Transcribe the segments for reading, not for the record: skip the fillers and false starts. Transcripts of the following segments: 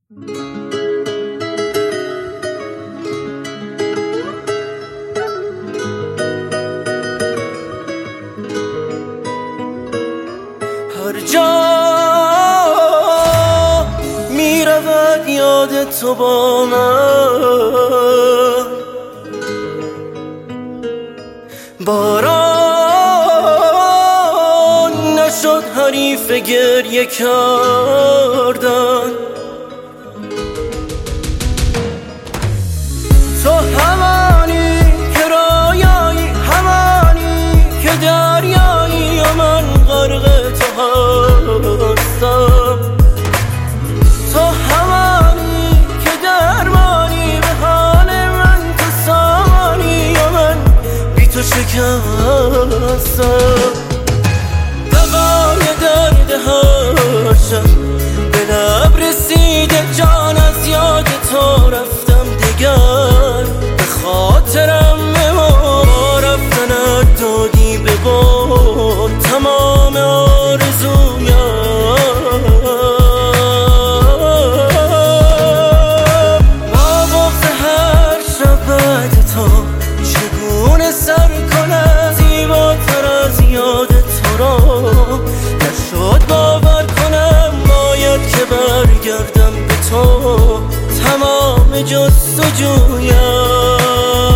هر جا می رود یاد تو با من، باران نشد حریف گریه کردن. تو همانی که رویایی، همانی که دریایی و من غرق تو هستم. تو همانی که درمانی به حال من، تو سامانی و من بی تو شکستم. دغای درد هر شب به لب رسیده، جان از یاد تو رفتم دگر. به خاطرم ما رفتنت دادی به باد تمام آرزویم. با بغض هر شب بعد تو چگونه سر کنم، زیباتر از یاد تو را نشد باور کنم. باید که برگردم به تو تمام جستجویم.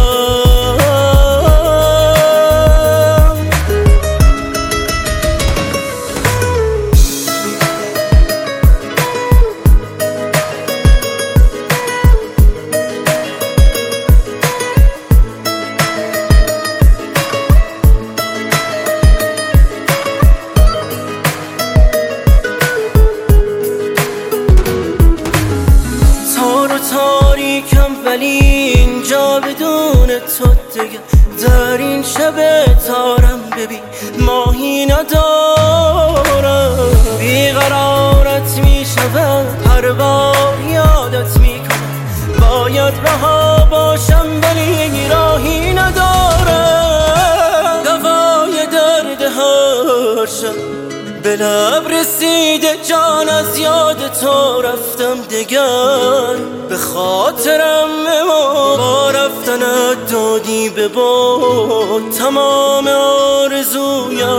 تاریکم ولی اینجا بدون تو دیگه، در این شب تارم ببین ماهی ندارم. بیقرارت می شود هر بار یادت می کنم، باید رها باشم ولی راهی ندارم. دوای درد هر شب به لب رسیده، جان از یاد تو رفتم دگر. به خاطرم ما با رفتنت دادی به باد تمام آرزویم.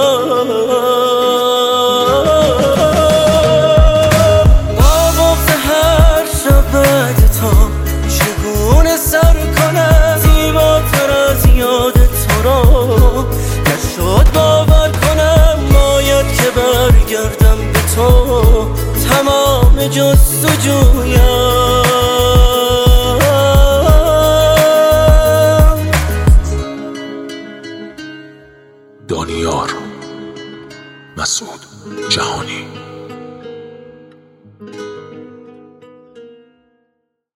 با بغض هر شب بعد تو چگونه سر کنم، زیباتر از یاد تو را نشد باور کنم. باید که برگردم به تو تمام جستجویم. دانیار مسعود جهانی.